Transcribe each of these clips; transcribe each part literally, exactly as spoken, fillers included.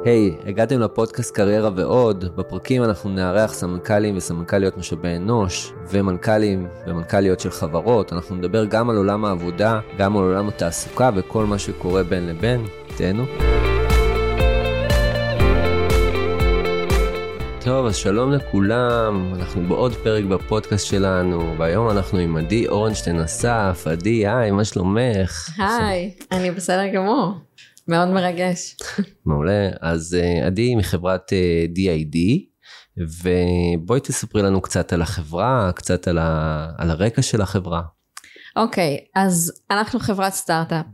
היי, hey, הגעתם לפודקאסט קריירה ועוד. בפרקים אנחנו נארח סמנכ"לים וסמנכ"ליות משאבי אנוש ומנכ"לים ומנכ"ליות של חברות. אנחנו נדבר גם על עולם העבודה, גם על עולם התעסוקה וכל מה שקורה בין לבין. תהנו. טוב, אז שלום לכולם, אנחנו בעוד פרק בפודקאסט שלנו, והיום אנחנו עם עדי אורנשטיין אסף. עדי, היי, מה שלומך? היי, אני בסדר גמור, מאוד מרגש. מעולה, אז עדי מחברת די איי די, ובואי תספרי לנו קצת על החברה, קצת על, ה... על הרקע של החברה. אוקיי, אז אנחנו חברת סטארט-אפ.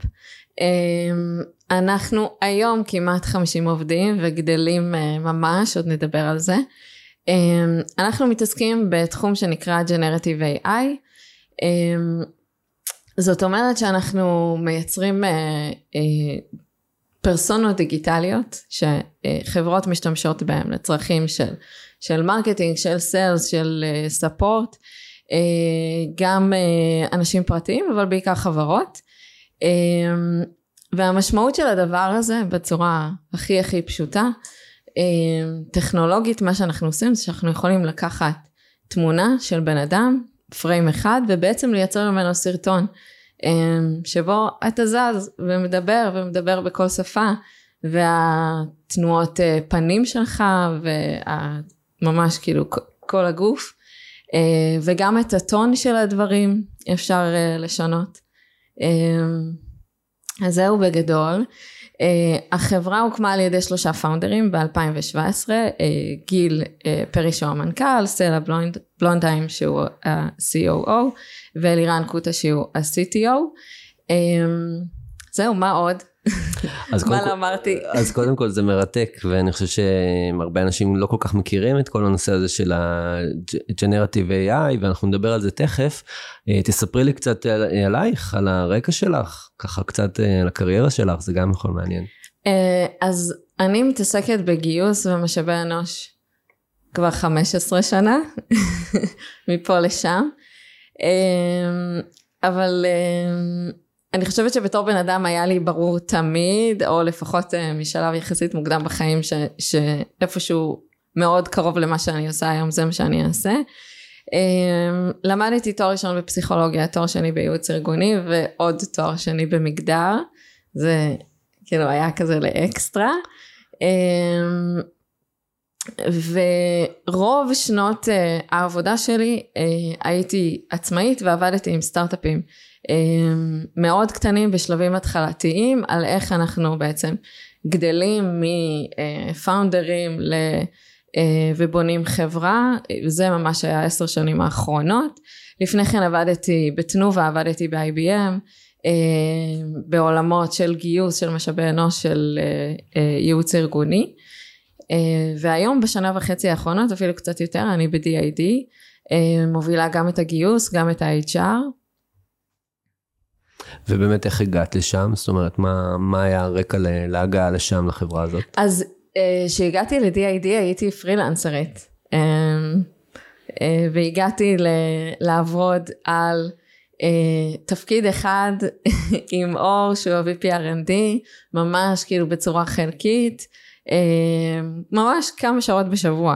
אנחנו היום כמעט חמישים עובדים וגדלים ממש, עוד נדבר על זה. אנחנו מתעסקים בתחום שנקרא Generative איי איי. זאת אומרת שאנחנו מייצרים פרסונות דיגיטליות שחברות משתמשות בהן לצרכים של, של מרקטינג, של סיילס, של ספורט, גם אנשים פרטיים אבל בעיקר חברות. והמשמעות של הדבר הזה בצורה הכי הכי פשוטה, טכנולוגית, מה שאנחנו עושים זה שאנחנו יכולים לקחת תמונה של בן אדם, פריים אחד, ובעצם לייצר ממנו סרטון, שבו אתה זז ומדבר ומדבר בכל שפה, והתנועות פנים שלך, וממש כאילו כל הגוף, וגם את הטון של הדברים אפשר לשנות. אז זהו בגדול. Uh, החברה הוקמה על ידי שלושה פאונדרים ב-אלפיים שבע עשרה, uh, גיל uh, פרי שהוא המנכ"ל, סטלה בלונד, בלונדהיים שהוא ה-סי או או, ואלירן קוטה שהוא ה-סי טי או. Um, זהו, מה עוד? אז מה קודם, לא אמרתי? אז קודם כל זה מרתק, ואני חושב שהרבה אנשים לא כל כך מכירים את כל הנושא הזה של ה-Generative איי איי, ואנחנו נדבר על זה תכף. תספרי לי קצת עלייך, על הרקע שלך, ככה קצת על הקריירה שלך, זה גם יכול מעניין. אז אני מתעסקת בגיוס ומשאבי אנוש כבר חמש עשרה שנה, מפה לשם, אבל אני חושבת שבתור בן אדם היה לי ברור תמיד, או לפחות משלב יחסית מוקדם בחיים, ש, שאיפשהו מאוד קרוב למה שאני עושה היום, זה מה שאני אעשה. למדתי תואר ראשון בפסיכולוגיה, תואר שני בייעוץ ארגוני, ועוד תואר שני במגדר, זה כאילו היה כזה לאקסטרה. ורוב שנות העבודה שלי, הייתי עצמאית ועבדתי עם סטארט-אפים, מאוד קטנים בשלבים התחלתיים, על איך אנחנו בעצם גדלים מפאונדרים ל... ובונים חברה, וזה ממש היה עשר שנים האחרונות. לפני כן עבדתי בתנובה, עבדתי ב-איי בי אם, בעולמות של גיוס, של משאבי אנוש, של ייעוץ ארגוני, והיום בשנה וחצי האחרונות, אפילו קצת יותר, אני ב-די איי די, מובילה גם את הגיוס, גם את ה-אייץ' אר. ובאמת איך הגעת לשם? זאת אומרת, מה, מה היה הרקע להגעה לשם, לחברה הזאת? אז שהגעתי ל-די איי די הייתי פרילנסרית, והגעתי לעבוד על תפקיד אחד עם אור שהוא ה-וי פי אר אנד די, ממש כאילו בצורה חלקית, ממש כמה שעות בשבוע.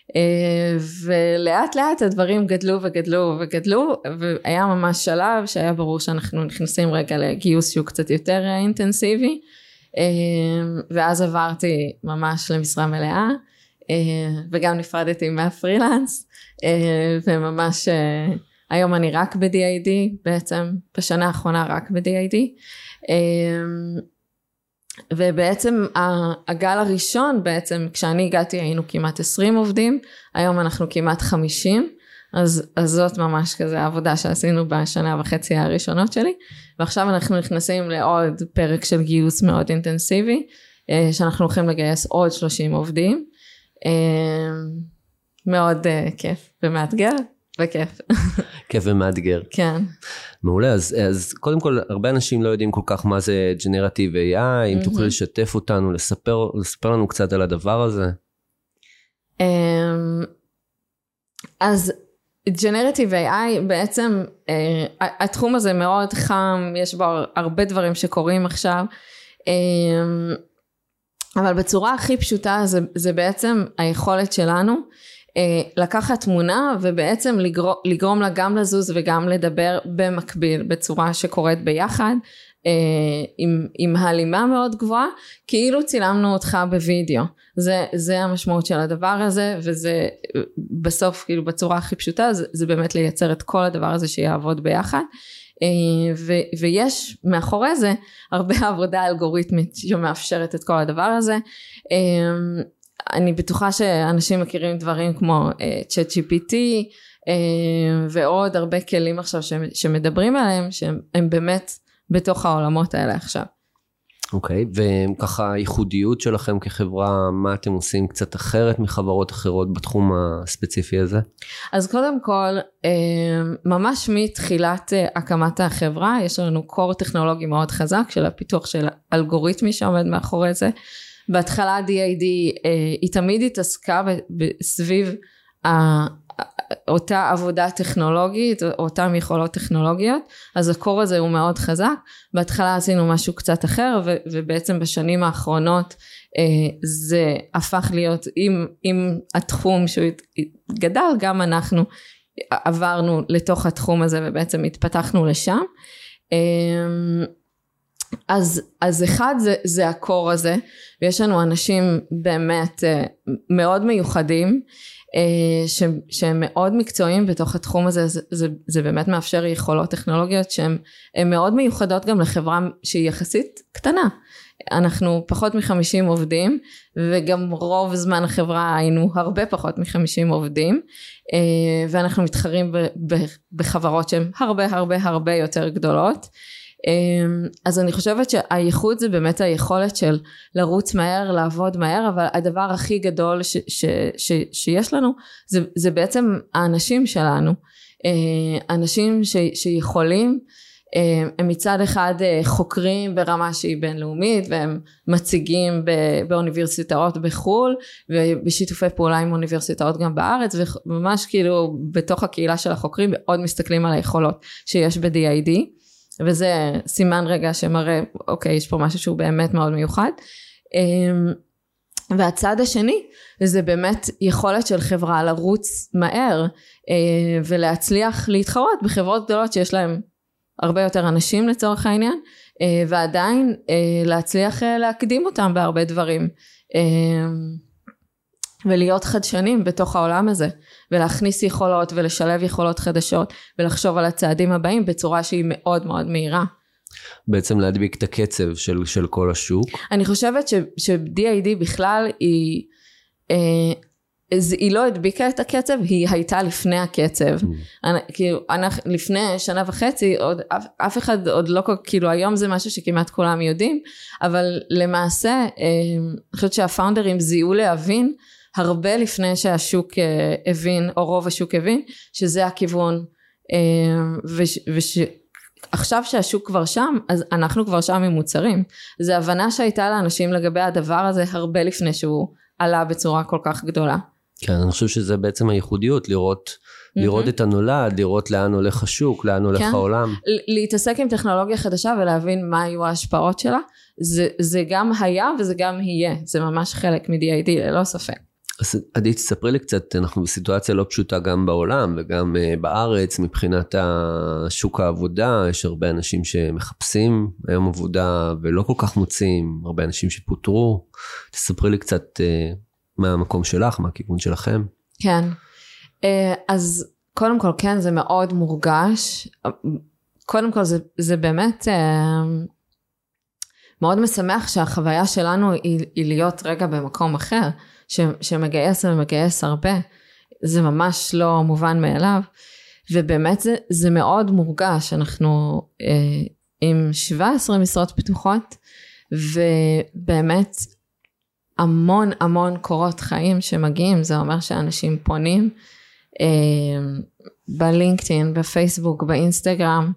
ולאט לאט הדברים גדלו וגדלו וגדלו, והיה ממש שלב שהיה ברור שאנחנו נכנסים רגע לגיוס שהוא קצת יותר אינטנסיבי, ואז עברתי ממש למשרה מלאה, וגם נפרדתי מהפרילנס, וממש היום אני רק ב-די איי די, בעצם בשנה האחרונה רק ב-די איי די, ובעצם הגל הראשון בעצם כשאני הגעתי היינו כמעט עשרים עובדים, היום אנחנו כמעט חמישים, אז, אז זאת ממש כזה העבודה שעשינו בשנה וחצי הראשונות שלי, ועכשיו אנחנו נכנסים לעוד פרק של גיוס מאוד אינטנסיבי, שאנחנו הולכים לגייס עוד שלושים עובדים, מאוד כיף ומאתגר וכיף. כיף ומאתגר. כן. מעולה, אז, אז קודם כל הרבה אנשים לא יודעים כל כך מה זה Generative איי איי, אם תוכלי לשתף אותנו, לספר, לספר לנו קצת על הדבר הזה. אז Generative איי איי בעצם, התחום הזה מאוד חם, יש בו הרבה דברים שקורים עכשיו, אבל בצורה הכי פשוטה זה, זה בעצם היכולת שלנו לקחת תמונה ובעצם לגרום, לגרום לה גם לזוז וגם לדבר במקביל בצורה שקורית ביחד עם, עם הלימה מאוד גבוהה, כאילו צילמנו אותך בווידאו. זה, זה המשמעות של הדבר הזה, וזה בסוף כאילו בצורה הכי פשוטה זה, זה באמת לייצר את כל הדבר הזה שיעבוד ביחד. ו, ויש מאחורי זה הרבה עבודה אלגוריתמית שמאפשרת את כל הדבר הזה. אני בטוחה שאנשים מכירים דברים כמו צ'אט ג'י פי טי ועוד הרבה כלים עכשיו שמדברים עליהם, שהם באמת בתוך העולמות האלה עכשיו. אוקיי, וככה הייחודיות שלכם כחברה, מה אתם עושים קצת אחרת מחברות אחרות בתחום הספציפי הזה? אז קודם כל, ממש מתחילת הקמת החברה, יש לנו קור טכנולוגי מאוד חזק של הפיתוח של אלגוריתמי שעומד מאחורי זה. בהתחלה די איי די היא תמיד התעסקה סביב אותה עבודה טכנולוגית, אותם יכולות טכנולוגיות, אז הקור הזה הוא מאוד חזק. בהתחלה עשינו משהו קצת אחר, ו- ובעצם בשנים האחרונות זה הפך להיות עם, עם התחום שהוא גדל, גם אנחנו עברנו לתוך התחום הזה ובעצם התפתחנו לשם. אז, אז אחד זה, זה הקור הזה, ויש לנו אנשים באמת מאוד מיוחדים, ש, שהם מאוד מקצועיים בתוך התחום הזה, זה, זה, זה באמת מאפשר יכולות טכנולוגיות שהן מאוד מיוחדות גם לחברה שהיא יחסית קטנה. אנחנו פחות מחמישים עובדים, וגם רוב זמן החברה היינו הרבה פחות מחמישים עובדים, ואנחנו מתחרים ב, ב, בחברות שהן הרבה הרבה הרבה יותר גדולות. אז אני חושבת שהייחוד זה באמת היכולת של לרוץ מהר, לעבוד מהר, אבל הדבר הכי גדול ש, ש, ש, שיש לנו זה, זה בעצם האנשים שלנו, אנשים ש, שיכולים, הם מצד אחד חוקרים ברמה שהיא בינלאומית, והם מציגים באוניברסיטאות בחול, ובשיתופי פעולה עם אוניברסיטאות גם בארץ, וממש כאילו בתוך הקהילה של החוקרים מאוד מסתכלים על היכולות שיש ב-די איי די, וזה סימן רגע שמראה, אוקיי, יש פה משהו שהוא באמת מאוד מיוחד. והצד השני, זה באמת יכולת של חברה לרוץ מהר, ולהצליח להתחרות בחברות גדולות שיש להם הרבה יותר אנשים לצורך העניין, ועדיין להצליח להקדים אותם בהרבה דברים, ולהיות חדשנים בתוך העולם הזה, ולהכניס יכולות ולשלב יכולות חדשות, ולחשוב על הצעדים הבאים בצורה שהיא מאוד מאוד מהירה. בעצם להדביק את הקצב של, של כל השוק. אני חושבת ש-די איי די בכלל היא, אה, היא לא הדביקה את הקצב, היא הייתה לפני הקצב. אני, כאילו, אני, לפני שנה וחצי, עוד, אף, אף אחד עוד לא, כאילו היום זה משהו שכמעט כולם יודעים, אבל למעשה, אה, אני חושבת שהפאונדרים זיהו להבין, הרבה לפני שהשוק הבין, או רוב השוק הבין, שזה הכיוון, ועכשיו שהשוק כבר שם, אז אנחנו כבר שם עם מוצרים. זו הבנה שהייתה לאנשים לגבי הדבר הזה, הרבה לפני שהוא עלה בצורה כל כך גדולה. כן, אני חושב שזה בעצם הייחודיות, לראות, לראות את הנולד, לראות לאן הולך השוק, לאן הולך העולם. להתעסק עם טכנולוגיה חדשה, ולהבין מה היו ההשפעות שלה, זה, זה גם היה וזה גם יהיה. זה ממש חלק מ-די איי די, ללא ספק. אז עדי, תספרי לי קצת, אנחנו בסיטואציה לא פשוטה גם בעולם וגם בארץ, מבחינת השוק העבודה, יש הרבה אנשים שמחפשים היום עבודה ולא כל כך מוצאים, הרבה אנשים שפוטרו. תספרי לי קצת מהמקום שלך, מהכיוון שלכם. כן, אז קודם כל כן, זה מאוד מורגש. קודם כל זה, זה באמת מאוד משמח שהחוויה שלנו היא, היא להיות רגע במקום אחר, ש, שמגייס ומגייס הרבה, זה ממש לא מובן מאליו, ובאמת זה, זה מאוד מורגש. אנחנו אה, עם שבע עשרה משרות פתוחות, ובאמת המון המון קורות חיים שמגיעים, זה אומר שאנשים פונים, אה, בלינקדאין, בפייסבוק, באינסטגרם,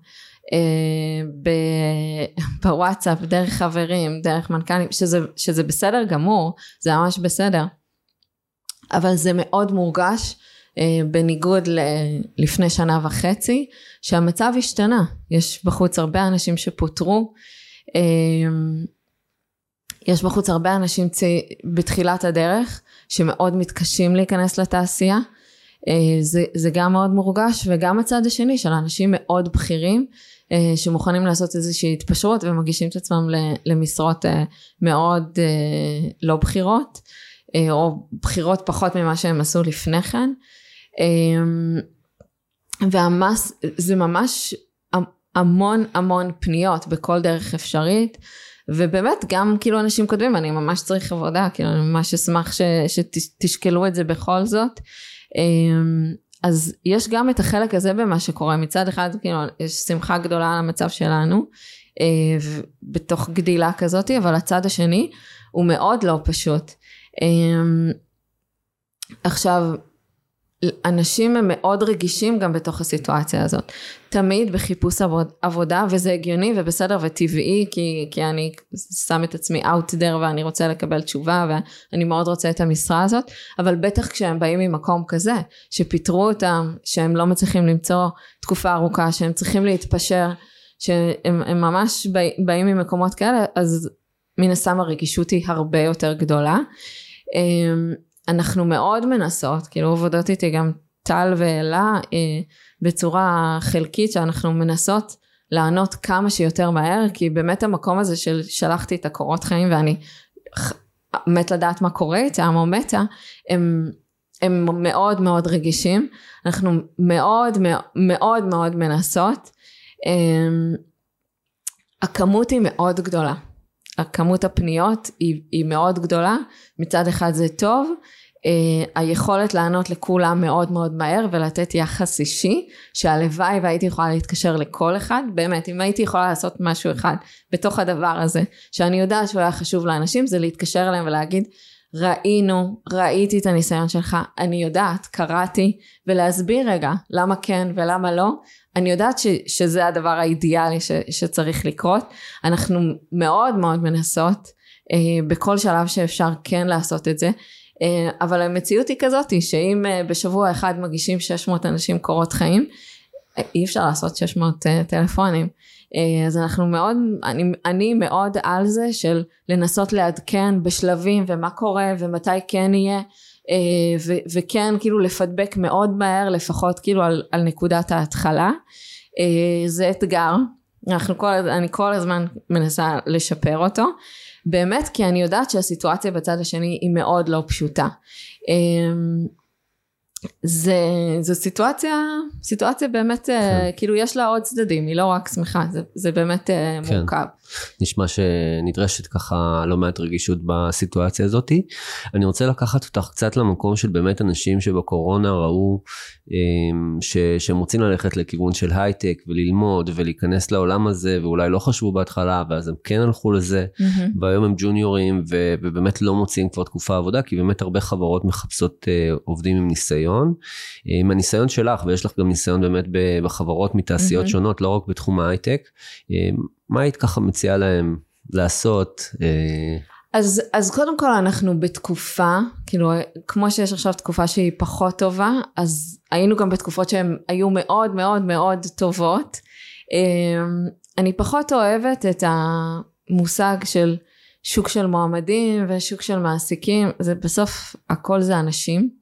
בוואטסאפ, דרך חברים, דרך מנכ"לים, שזה, שזה בסדר גמור, זה ממש בסדר, אבל זה מאוד מורגש, בניגוד לפני שנה וחצי, שהמצב השתנה. יש בחוץ הרבה אנשים שפוטרו, יש בחוץ הרבה אנשים צי... בתחילת הדרך, שמאוד מתקשים להיכנס לתעשייה, זה, זה גם מאוד מורגש, וגם הצד השני של אנשים מאוד בכירים, שמוכנים לעשות איזושהי התפשרות, ומגישים את עצמם למשרות מאוד לא בחירות, או בחירות פחות ממה שהם עשו לפני כן, והמס, זה ממש המון המון פניות, בכל דרך אפשרית, ובאמת גם כאילו אנשים כותבים, אני ממש צריך עבודה, כאילו אני ממש אשמח ש, שתשקלו את זה בכל זאת, אז יש גם את החלק הזה במה שקורה, מצד אחד כאילו יש שמחה גדולה על המצב שלנו, בתוך גדילה כזאת, אבל הצד השני הוא מאוד לא פשוט. עכשיו, אנשים הם מאוד רגישים גם בתוך הסיטואציה הזאת, תמיד בחיפוש עבוד, עבודה, וזה הגיוני ובסדר וטבעי, כי, כי אני שם את עצמי out there, ואני רוצה לקבל תשובה, ואני מאוד רוצה את המשרה הזאת, אבל בטח כשהם באים ממקום כזה, שפיתרו אותם, שהם לא מצליחים למצוא תקופה ארוכה, שהם צריכים להתפשר, שהם הם ממש באים ממקומות כאלה, אז מן הסתם הרגישות היא הרבה יותר גדולה, אנחנו מאוד מנסות, כאילו עובדות איתי גם טל ואלה, אה, בצורה חלקית, שאנחנו מנסות לענות כמה שיותר מהר, כי באמת המקום הזה של שלחתי את הקורות חיים, ואני מת לדעת מה קורה איתם, או מתה, הם, הם מאוד מאוד רגישים, אנחנו מאוד מאוד מאוד מנסות, אה, הכמות היא מאוד גדולה, הכמות הפניות היא, היא מאוד גדולה, מצד אחד זה טוב, Uh, היכולת לענות לכולם מאוד מאוד מהר, ולתת יחס אישי, שהלוואי והייתי יכולה להתקשר לכל אחד, באמת אם הייתי יכולה לעשות משהו אחד, בתוך הדבר הזה, שאני יודעת שהוא היה חשוב לאנשים, זה להתקשר אליהם ולהגיד, ראינו, ראיתי את הניסיון שלך, אני יודעת, קראתי, ולהסביר רגע, למה כן ולמה לא, אני יודעת ש, שזה הדבר האידיאלי ש, שצריך לקרות, אנחנו מאוד מאוד מנסות, uh, בכל שלב שאפשר כן לעשות את זה, אבל המציאות היא כזאת, שאם בשבוע אחד מגישים שש מאות אנשים קורות חיים, אי אפשר לעשות שש מאות טלפונים, אז אנחנו מאוד, אני, אני מאוד על זה, של לנסות לעדכן בשלבים, ומה קורה, ומתי כן יהיה, ו, וכן כאילו לפדבק מאוד מהר, לפחות כאילו על, על נקודת ההתחלה, זה אתגר, אנחנו כל, אני כל הזמן מנסה לשפר אותו, באמת, כי אני יודעת שהסיטואציה בצד השני היא מאוד לא פשוטה. זה, זו סיטואציה, סיטואציה באמת, כן. כאילו יש לה עוד צדדים, היא לא רק שמחה, זה, זה באמת כן. מורכב. נשמע שנדרשת ככה לא מעט רגישות בסיטואציה הזאת. אני רוצה לקחת אותך קצת למקום של באמת אנשים שבקורונה ראו ש, שהם רוצים ללכת לכיוון של הייטק וללמוד ולהיכנס לעולם הזה, ואולי לא חשבו בהתחלה, ואז הם כן הלכו לזה, mm-hmm. והיום הם ג'וניורים ו, ובאמת לא מוצאים כבר תקופה עבודה, כי באמת הרבה חברות מחפשות עובדים עם ניסיון. עם הניסיון שלך, ויש לך גם ניסיון באמת בחברות מתעשיות mm-hmm. שונות, לא רק בתחום ההייטק, מה היית ככה מציעה להם לעשות? אז, אז קודם כל אנחנו בתקופה, כאילו כמו שיש עכשיו תקופה שהיא פחות טובה, אז היינו גם בתקופות שהן היו מאוד מאוד מאוד טובות. אני פחות אוהבת את המושג של שוק של מועמדים ושוק של מעסיקים, זה בסוף הכל זה אנשים.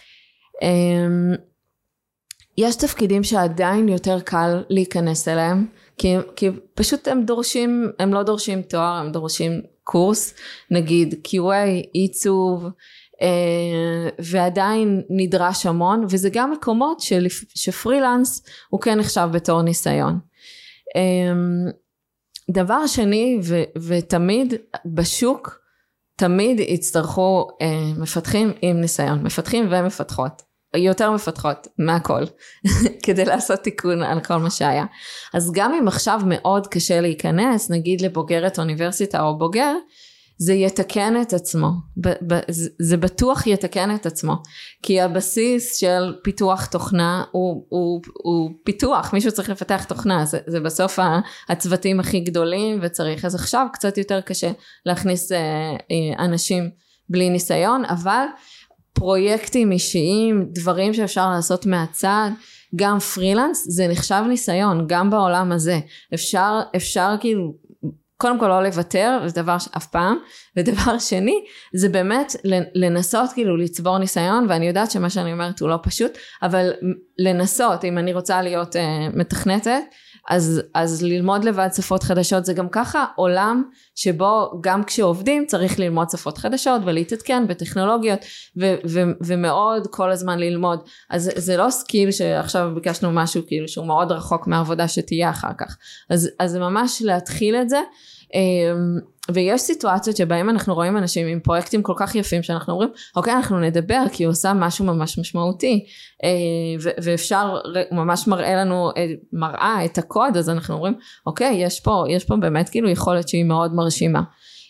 יש תפקידים שעדיין יותר קל להיכנס אליהם, כי, כי פשוט הם דורשים, הם לא דורשים תואר, הם דורשים קורס, נגיד קיו איי, עיצוב, אה, ועדיין נדרש המון, וזה גם מקומות של, שפרילנס הוא כן נחשב בתור ניסיון. אה, דבר שני, ו, ותמיד בשוק, תמיד יצטרכו אה, מפתחים עם ניסיון, מפתחים ומפתחות. יותר מפתחות מהכל, כדי לעשות תיקון על כל מה שהיה. אז גם אם עכשיו מאוד קשה להיכנס, נגיד לבוגרת אוניברסיטה או בוגר, זה יתקן את עצמו, ב- ב- זה בטוח יתקן את עצמו, כי הבסיס של פיתוח תוכנה הוא, הוא, הוא פיתוח, מישהו צריך לפתח תוכנה, זה, זה בסוף הצוותים הכי גדולים וצריך, אז עכשיו קצת יותר קשה להכניס אנשים בלי ניסיון, אבל פרויקטים אישיים, דברים שאפשר לעשות מהצד, גם פרילנס, זה נחשב ניסיון, גם בעולם הזה, אפשר, אפשר כאילו, קודם כל לא לוותר, זה דבר אף פעם, ודבר שני, זה באמת לנסות כאילו לצבור ניסיון, ואני יודעת שמה שאני אומרת הוא לא פשוט, אבל לנסות, אם אני רוצה להיות אה, מתכנתת, אז, אז ללמוד לבד שפות חדשות, זה גם ככה עולם שבו גם כשעובדים צריך ללמוד שפות חדשות, ולהתעדכן בטכנולוגיות, ו, ו, ומאוד כל הזמן ללמוד, אז זה לא סקיל שעכשיו ביקשנו משהו כאילו שהוא מאוד רחוק מהעבודה שתהיה אחר כך, אז, אז זה ממש להתחיל את זה, ויש סיטואציות שבהם אנחנו רואים אנשים עם פרויקטים כל כך יפים שאנחנו אומרים אוקיי אנחנו נדבר כי הוא עושה משהו ממש משמעותי ואפשר ממש מראה לנו מראה את הקוד, אז אנחנו אומרים אוקיי יש פה יש פה באמת כאילו יכולת שהיא מאוד מרשימה,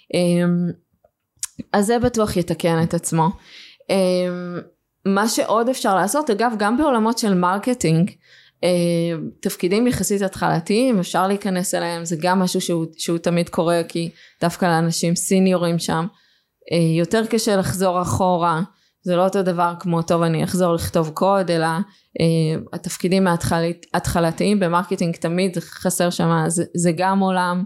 אז זה בטוח יתקן את עצמו. מה שעוד אפשר לעשות אגב גם בעולמות של מרקטינג, תפקידים יחסית התחלתיים אפשר להיכנס אליהם, זה גם משהו שהוא, שהוא תמיד קורה כי דווקא לאנשים סיניורים שם יותר קשה לחזור אחורה, זה לא אותו דבר כמו טוב אני אחזור לכתוב קוד, אלא התפקידים ההתחלתיים במרקטינג תמיד חסר שם, זה, זה גם עולם,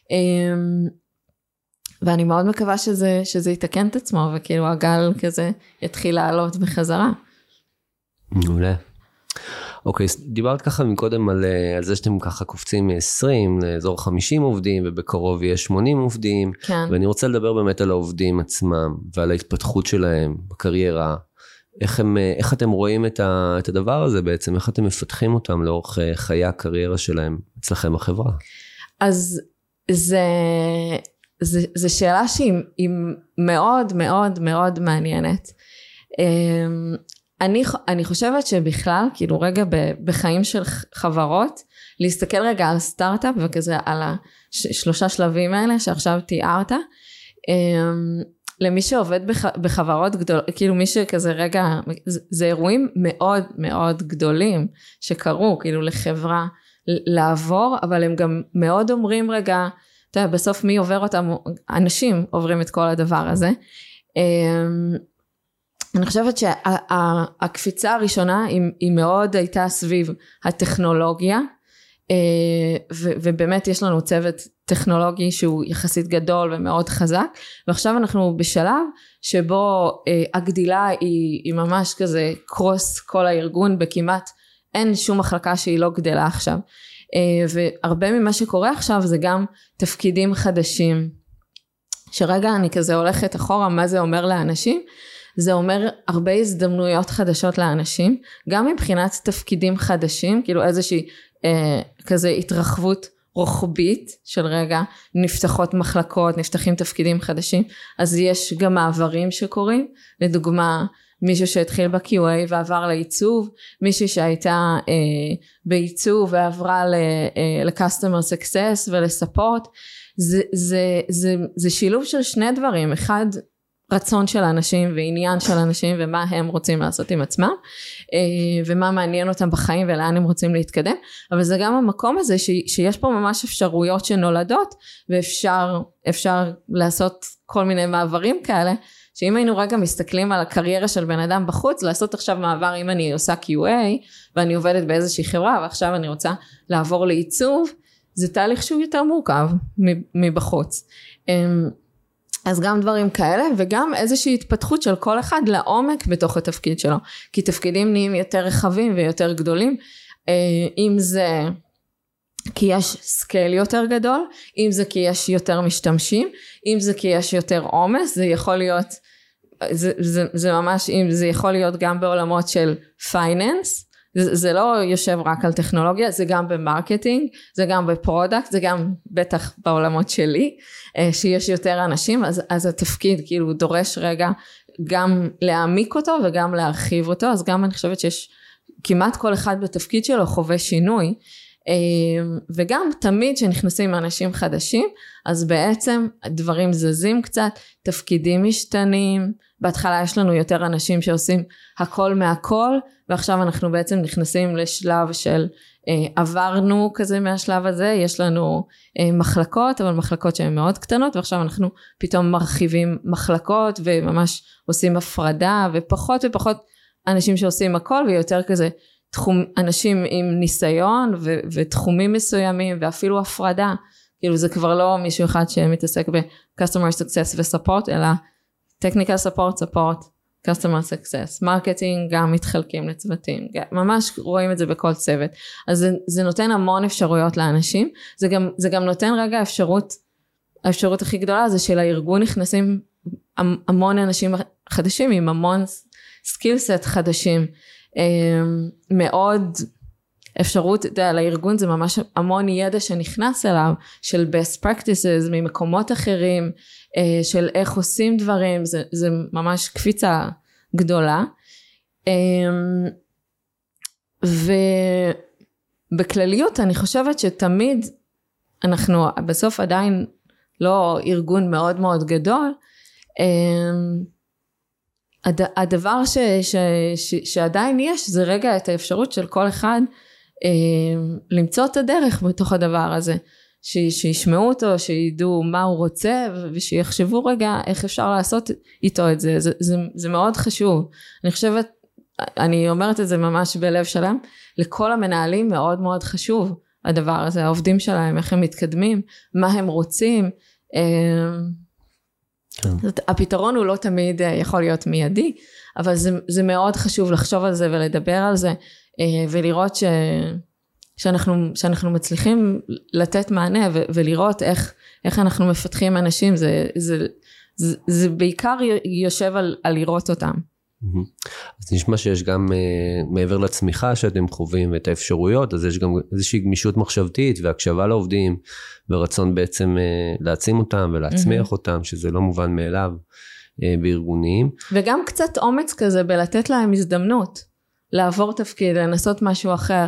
ואני מאוד מקווה שזה, שזה יתקן את עצמו וכאילו הגל כזה יתחיל לעלות בחזרה. מעולה. אוקיי, דיברת ככה מקודם על, על זה שאתם ככה קופצים מ-עשרים לאזור חמישים עובדים, ובקרוב יש שמונים עובדים, כן. ואני רוצה לדבר באמת על העובדים עצמם, ועל ההתפתחות שלהם בקריירה, איך, הם, איך אתם רואים את, ה, את הדבר הזה בעצם, איך אתם מפתחים אותם לאורך חיי הקריירה שלהם אצלכם בחברה? אז זה, זה, זה שאלה שהיא מאוד מאוד מאוד מעניינת. אני, אני חושבת שבכלל, כאילו רגע בחיים של חברות, להסתכל רגע על סטארט-אפ וכזה על השלושה שלבים האלה שעכשיו תיארת, למי שעובד בחברות גדולות, כאילו מי שכזה רגע, זה אירועים מאוד מאוד גדולים שקרו, כאילו לחברה לעבור, אבל הם גם מאוד אומרים רגע, אתה יודע, בסוף מי עובר אותם, אנשים עוברים את כל הדבר הזה, אני חושבת שהקפיצה הראשונה היא מאוד הייתה סביב הטכנולוגיה, ובאמת יש לנו צוות טכנולוגי שהוא יחסית גדול ומאוד חזק, ועכשיו אנחנו בשלב שבו הגדילה היא ממש כזה קרוס כל הארגון, בכמעט אין שום מחלקה שהיא לא גדלה עכשיו, והרבה ממה שקורה עכשיו זה גם תפקידים חדשים, שרגע אני כזה הולכת אחורה מה זה אומר לאנשים, זה אומר הרבה הזדמנויות חדשות לאנשים, גם מבחינת תפקידים חדשים, כאילו איזושהי אה, כזה התרחבות רוחבית של רגע, נפתחות מחלקות, נפתחים תפקידים חדשים, אז יש גם מעברים שקורים, לדוגמה מישהו שהתחיל ב-קיו איי ועבר לעיצוב, מישהי שהייתה אה, בעיצוב ועברה ל-customer success ולספורט, זה, זה, זה, זה שילוב של שני דברים, אחד רצון של אנשים ועניין של אנשים ומה הם רוצים לעשות עם עצמם ומה מעניין אותם בחיים ולאן הם רוצים להתקדם, אבל זה גם המקום הזה שיש פה ממש אפשרויות שנולדות ואפשר אפשר לעשות כל מיני מעברים כאלה, שאם היינו רגע מסתכלים על הקריירה של בן אדם בחוץ, לעשות עכשיו מעבר, אם אני עושה קיו איי ואני עובדת באיזושהי חברה ועכשיו אני רוצה לעבור לעיצוב, זה תהליך שהוא יותר מורכב מבחוץ. אז גם דברים כאלה, וגם איזושהי התפתחות של כל אחד לעומק בתוך התפקיד שלו, כי תפקידים נהיים יותר רחבים ויותר גדולים, אם זה כי יש סקייל יותר גדול, אם זה כי יש יותר משתמשים, אם זה כי יש יותר עומס, זה יכול להיות, זה, זה, זה ממש, אם זה יכול להיות גם בעולמות של פייננס, זה, זה לא יושב רק על טכנולוגיה, זה גם במרקטינג, זה גם בפרודקט, זה גם בטח בעולמות שלי, שיש יותר אנשים, אז, אז התפקיד כאילו דורש רגע גם להעמיק אותו וגם להרחיב אותו, אז גם אני חושבת שיש כמעט כל אחד בתפקיד שלו חווה שינוי, וגם תמיד שנכנסים אנשים חדשים, אז בעצם דברים זזים קצת, תפקידים משתנים, בהתחלה יש לנו יותר אנשים שעושים הכל מהכל, ועכשיו אנחנו בעצם נכנסים לשלב של עברנו כזה מהשלב הזה, יש לנו מחלקות, אבל מחלקות שהן מאוד קטנות, ועכשיו אנחנו פתאום מרחיבים מחלקות, וממש עושים הפרדה, ופחות ופחות אנשים שעושים הכל, ויותר כזה תחום, אנשים עם ניסיון, ו- ותחומים מסוימים, ואפילו הפרדה, כאילו זה כבר לא מישהו אחד שמתעסק ב-customer success ו-support, אלא technical support, support, customer success, marketing גם מתחלקים לצוותים, ממש רואים את זה בכל צוות, אז זה, זה נותן המון אפשרויות לאנשים, זה גם, זה גם נותן רגע אפשרות, האפשרות הכי גדולה זה שלארגון נכנסים המון אנשים חדשים, עם המון סקילסט חדשים, מאוד אפשרות, לארגון זה ממש המון ידע שנכנס אליו, של best practices ממקומות אחרים, של איך עושים דברים, זה, זה ממש קפיצה גדולה, ובכלליות אני חושבת שתמיד אנחנו בסוף עדיין לא ארגון מאוד מאוד גדול, הדבר ש, ש, ש, שעדיין יש זה רגע את האפשרות של כל אחד למצוא את הדרך בתוך הדבר הזה, ש, שישמעו אותו, שידעו מה הוא רוצה ושיחשבו רגע איך אפשר לעשות איתו את זה, זה, זה, זה מאוד חשוב. אני חושבת, אני אומרת את זה ממש בלב שלם, לכל המנהלים מאוד מאוד חשוב הדבר הזה, העובדים שלהם, איך הם מתקדמים, מה הם רוצים, זאת, הפתרון הוא לא תמיד יכול להיות מיידי, אבל זה, זה מאוד חשוב לחשוב על זה ולדבר על זה, ולראות ש, שאנחנו, שאנחנו מצליחים לתת מענה, ו, ולראות איך, איך אנחנו מפתחים אנשים, זה, זה, זה, זה בעיקר יושב על, על לראות אותם. אז נשמע שיש גם מעבר לצמיחה שאתם חווים את האפשרויות, אז יש גם איזושהי גמישות מחשבתית והקשבה לעובדים ורצון בעצם להעצים אותם ולהצמיח אותם, שזה לא מובן מאליו בארגונים. וגם קצת אומץ כזה בלתת להם הזדמנות לעבור תפקיד, לנסות משהו אחר.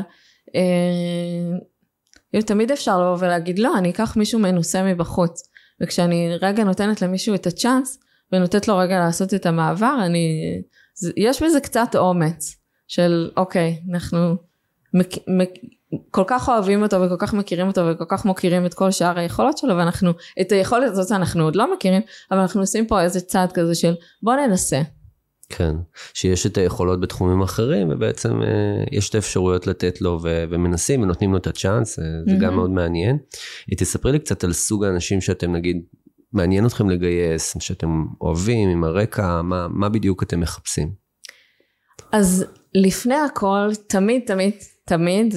תמיד אפשר לבוא ולהגיד לא, אני אקח מישהו מנוסה מבחוץ, וכשאני רגע נותנת למישהו את הצ'אנס ונותנת לו רגע לעשות את המעבר, אני יש בזה קצת אומץ של אוקיי, אנחנו מק, מק, כל כך אוהבים אותו וכל כך מכירים אותו וכל כך מוכירים את כל שאר היכולות שלו, ואנחנו, את היכולת הזאת אנחנו עוד לא מכירים, אבל אנחנו עושים פה איזה צעד כזה של בוא ננסה. כן, שיש את היכולות בתחומים אחרים, ובעצם אה, יש את האפשרויות לתת לו ו- ומנסים ונותנים לו את הצ'אנס, אה, זה mm-hmm. גם מאוד מעניין. תספרי לי קצת על סוג האנשים שאתם נגיד, מעניין אתכם לגייס, שאתם אוהבים עם הרקע, מה, מה בדיוק אתם מחפשים? אז לפני הכל, תמיד, תמיד, תמיד,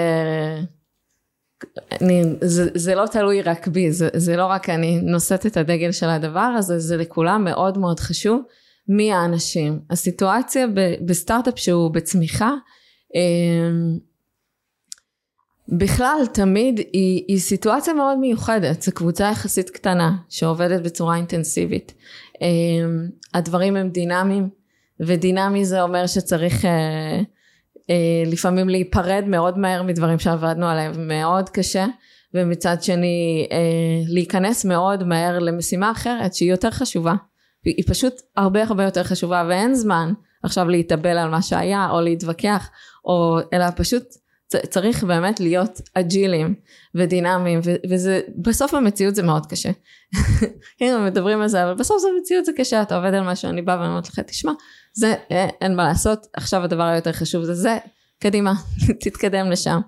ואני, זה, זה לא תלוי רק בי, זה, זה לא רק אני נושאת את הדגל של הדבר הזה, זה לכולם מאוד מאוד חשוב, מי האנשים. הסיטואציה ב, בסטארט-אפ שהוא בצמיחה, בכלל תמיד היא, היא סיטואציה מאוד מיוחדת, זו קבוצה יחסית קטנה שעובדת בצורה אינטנסיבית, הדברים הם דינמיים, ודינמי זה אומר שצריך לפעמים להיפרד מאוד מהר מדברים שעבדנו עליהם, מאוד קשה, ומצד שני להיכנס מאוד מהר למשימה אחרת שהיא יותר חשובה, היא פשוט הרבה הרבה יותר חשובה, ואין זמן עכשיו להתאבל על מה שהיה או להתווכח, או, אלא פשוט צריך באמת להיות אג'ילים ודינמיים, וזה, בסוף המציאות זה מאוד קשה. כן, מדברים על זה, אבל בסוף זה מציאות זה קשה, אתה עובד על משהו, אני באה ואומרת לך, תשמע, זה, אין מה לעשות, עכשיו הדבר היותר חשוב זה זה, קדימה, תתקדם לשם.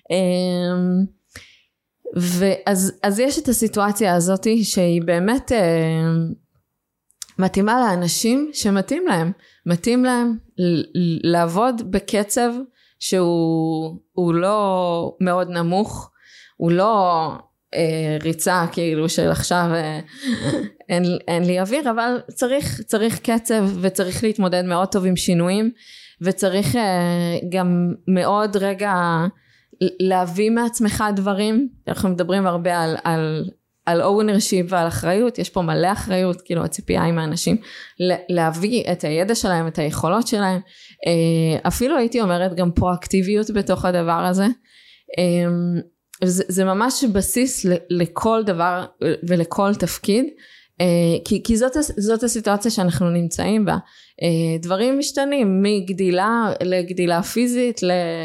ואז, אז יש את הסיטואציה הזאת, שהיא באמת מתאימה לאנשים שמתאים להם, מתאים להם לעבוד בקצב, שהוא לא מאוד נמוך, הוא לא אה, ריצה כאילו של עכשיו אה, אין, אין לי אוויר, אבל צריך, צריך קצב וצריך להתמודד מאוד טוב עם שינויים, וצריך אה, גם מאוד רגע להביא מעצמך דברים, אנחנו מדברים הרבה על, על, על ownership ועל אחריות, יש פה מלא אחריות, כאילו הציפייה עם האנשים, להביא את הידע שלהם, את היכולות שלהם, אפילו הייתי אומרת גם פרואקטיביות בתוך הדבר הזה, זה, זה ממש בסיס לכל דבר ולכל תפקיד, כי, כי זאת, זאת הסיטואציה שאנחנו נמצאים בה, דברים משתנים מגדילה לגדילה פיזית,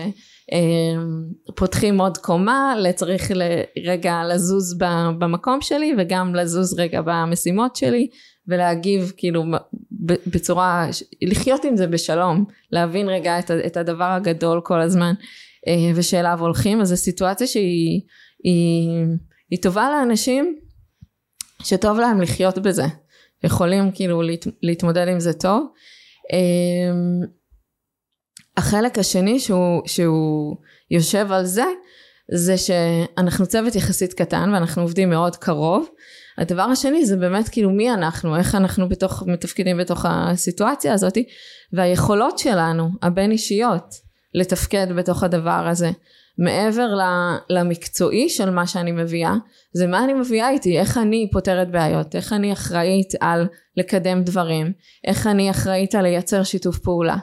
פותחים עוד קומה, לצריך רגע לזוז במקום שלי, וגם לזוז רגע במשימות שלי, ולהגיב כאילו בצורה, לחיות עם זה בשלום, להבין רגע את, את הדבר הגדול כל הזמן, ושאליו הולכים. אז זו סיטואציה שהיא היא, היא טובה לאנשים שטוב להם לחיות בזה, יכולים כאילו להת, להתמודד עם זה טוב. החלק השני שהוא, שהוא יושב על זה, זה שאנחנו צוות יחסית קטן, ואנחנו עובדים מאוד קרוב. הדבר השני זה באמת כאילו מי אנחנו, איך אנחנו בתוך, מתפקדים בתוך הסיטואציה הזאת, והיכולות שלנו, הבין אישיות, לתפקד בתוך הדבר הזה. מעבר למקצועי של מה שאני מביאה, זה מה אני מביאה איתי, איך אני פותרת בעיות, איך אני אחראית על לקדם דברים, איך אני אחראית על לייצר שיתוף פעולה,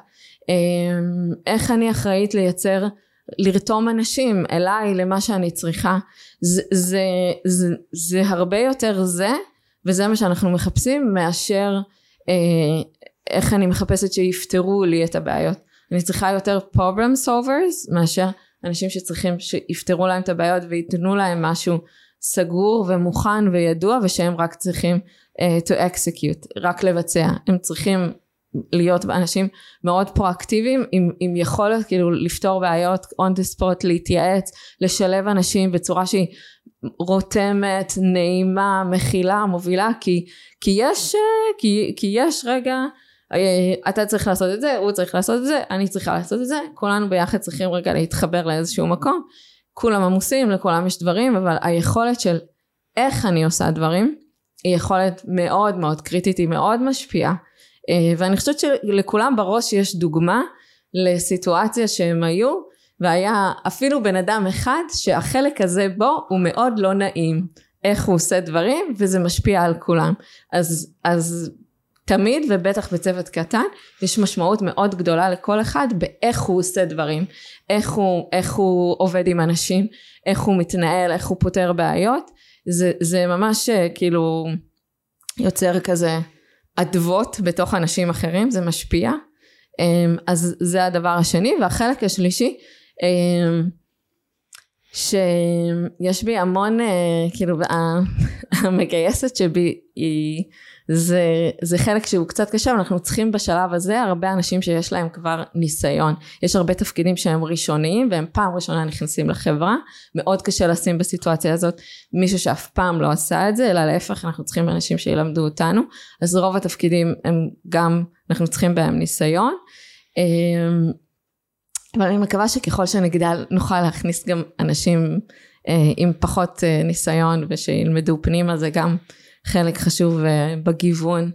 איך אני אחראית לייצר, לרתום אנשים אליי למה שאני צריכה. זה, זה, זה, זה הרבה יותר זה, וזה מה שאנחנו מחפשים, מאשר אה, איך אני מחפשת שיפתרו לי את הבעיות. אני צריכה יותר problem solvers, מאשר אנשים שצריכים שיפתרו להם את הבעיות, ויתנו להם משהו סגור ומוכן וידוע, ושהם רק צריכים uh, to execute, רק לבצע. הם צריכים להיות אנשים מאוד פרואקטיביים, עם, עם יכולת כאילו לפתור בעיות on the spot, להתייעץ, לשלב אנשים בצורה שהיא רותמת, נעימה, מכילה, מובילה, כי, כי יש, כי, כי יש רגע, אתה צריך לעשות את זה, הוא צריך לעשות את זה, אני צריכה לעשות את זה, כולנו ביחד צריכים רגע להתחבר לאיזשהו מקום, כולם עמוסים, לכולם יש דברים, אבל היכולת של איך אני עושה דברים, היא יכולת מאוד מאוד קריטית, היא מאוד משפיעה, ואני חושבת שלכולם בראש יש דוגמה לסיטואציה שהם היו, והיה אפילו בן אדם אחד שהחלק הזה בו הוא מאוד לא נעים, איך הוא עושה דברים, וזה משפיע על כולם. אז, אז תמיד, ובטח בצוות קטן, יש משמעות מאוד גדולה לכל אחד, באיך הוא עושה דברים, איך הוא, איך הוא עובד עם אנשים, איך הוא מתנהל, איך הוא פותר בעיות. זה, זה ממש כאילו יוצר כזה עדבות בתוך אנשים אחרים, זה משפיע. אז זה הדבר השני, והחלק השלישי, שיש בי המון, כאילו, המגייסת שבי היא, זה, זה חלק שהוא קצת קשה, אנחנו צריכים בשלב הזה הרבה אנשים שיש להם כבר ניסיון. יש הרבה תפקידים שהם ראשוניים, והם פעם ראשונה נכנסים לחברה, מאוד קשה לשים בסיטואציה הזאת מישהו שאף פעם לא עשה את זה, אלא להפך, אנחנו צריכים אנשים שילמדו אותנו, אז רוב התפקידים הם גם, אנחנו צריכים בהם ניסיון, אבל אני מקווה שככל שנגדל נוכל להכניס גם אנשים עם פחות ניסיון, ושילמדו פנימה, זה גם חלק חשוב בגיוון,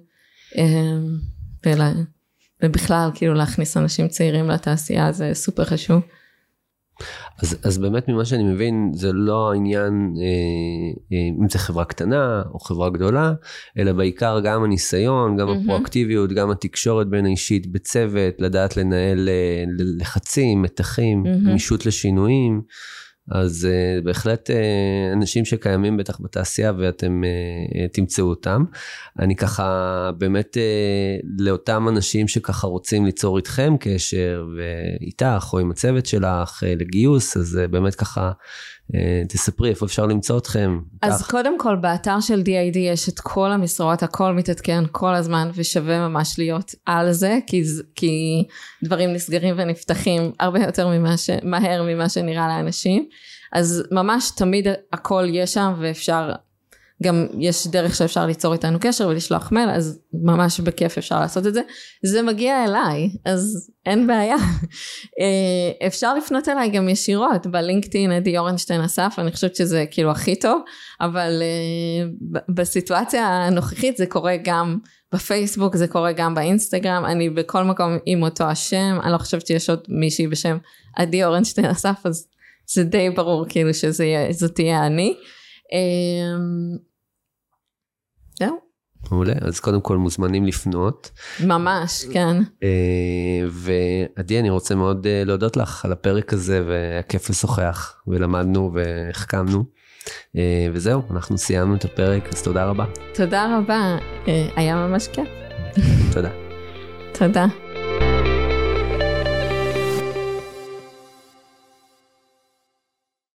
ובכלל כאילו להכניס אנשים צעירים לתעשייה, זה סופר חשוב. אז, אז באמת ממה שאני מבין, זה לא העניין אם זה חברה קטנה או חברה גדולה, אלא בעיקר גם הניסיון, גם הפרואקטיביות, גם התקשורת בין האישית בצוות, לדעת לנהל לחצים, מתחים, גמישות לשינויים, אז uh, בהחלט uh, אנשים שקיימים בטח בתעשייה ואתם uh, תמצאו אותם. אני ככה באמת uh, לאותם אנשים שככה רוצים ליצור איתכם קשר ואיתך או עם הצוות שלך uh, לגיוס, אז uh, באמת ככה uh, תספרי איפה אפשר למצוא אתכם. אז כך. קודם כל באתר של די איי די יש את כל המשרות, הכל מתעדכן כל הזמן ושווה ממש להיות על זה, כי, כי דברים נסגרים ונפתחים הרבה יותר ממה ש, מהר ממה שנראה לאנשים. אז ממש תמיד הכל יש שם, ואפשר, גם יש דרך שאפשר ליצור איתנו קשר ולשלוח מייל, אז ממש בכיף אפשר לעשות את זה. זה מגיע אליי, אז אין בעיה. אפשר לפנות אליי גם ישירות, בלינקדאין עדי אורנשטיין אסף, אני חושבת שזה כאילו הכי טוב, אבל בסיטואציה הנוכחית זה קורה גם בפייסבוק, זה קורה גם באינסטגרם, אני בכל מקום עם אותו השם, אני לא חושבת שיש עוד מישהי בשם עדי אורנשטיין אסף, אז זה די ברור כאילו שזאת תהיה אני. זהו. מעולה, אז קודם כל מוזמנים לפנות. ממש, כן. ועדי, אני רוצה מאוד להודות לך על הפרק הזה, והיה כיף לשוחח, ולמדנו והחכמנו. וזהו, אנחנו סיימנו את הפרק, אז תודה רבה. תודה רבה, היה ממש כיף. תודה. תודה.